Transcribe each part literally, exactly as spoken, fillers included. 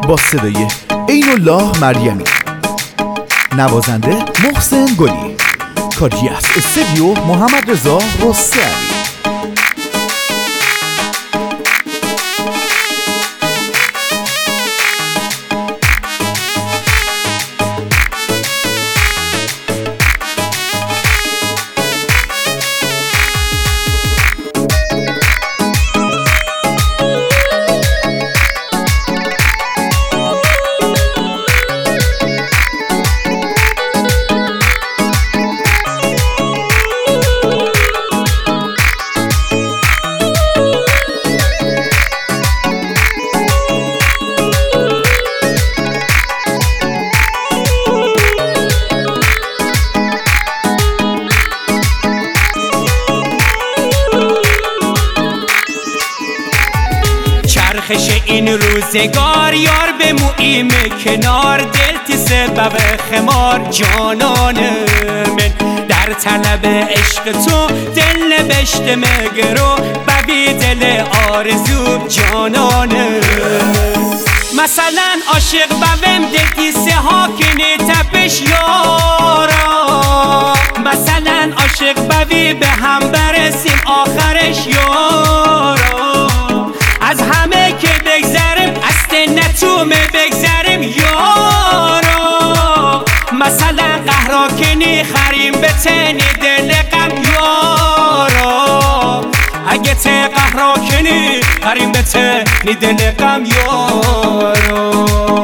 با صدای عین الله مریمی، نوازنده محسن گلی، کاری از استودیو محمد رضا رستمی. چرخش این روزگار یار به مویم کنار، دل تی سبب خمار جانان من، در طلب عشق تو دل نبشته مگرو ببی دل آرزو جانان من. مثلا عاشق ببم دل تی سه هاکنی تپش یارا، مثلا عاشق ببی به هم برسیم آخرش یارا، از همه که بگذرم از تنتومه بگذرم یارا، مثلا قهراکنی خریم به تنی دل غم یارا، اگه ته قهراکنی خریم به تنی دل غم یارا.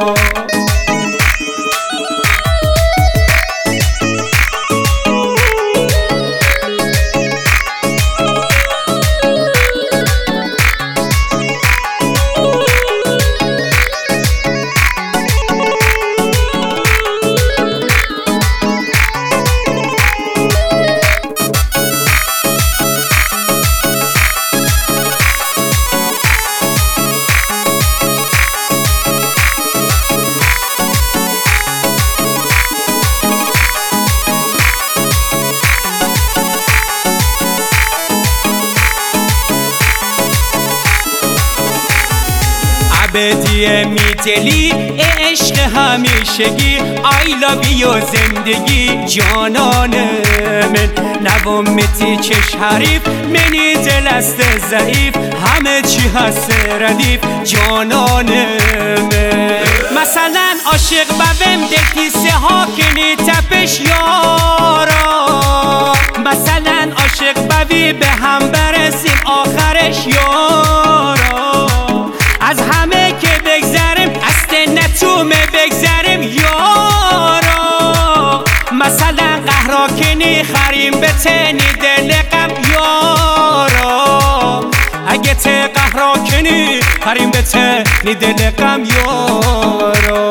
بدیه میتلی عشق همیشگی I love you زندگی جانان من، نوامتی چش حریف منی دل است ضعیف همه چی هست ردیف جانان من. مثلا عاشق ببم دل تی سه هاکنی تپش یارا، مثلا عاشق ببی به هم برسیم آخرش یارا، از همه که بگذرم از تنتومه بگذرم یارا، مثلا قهراکنی خریم به تنی دل غم یارا، اگه ته قهراکنی خریم به تنی دل غم یارا.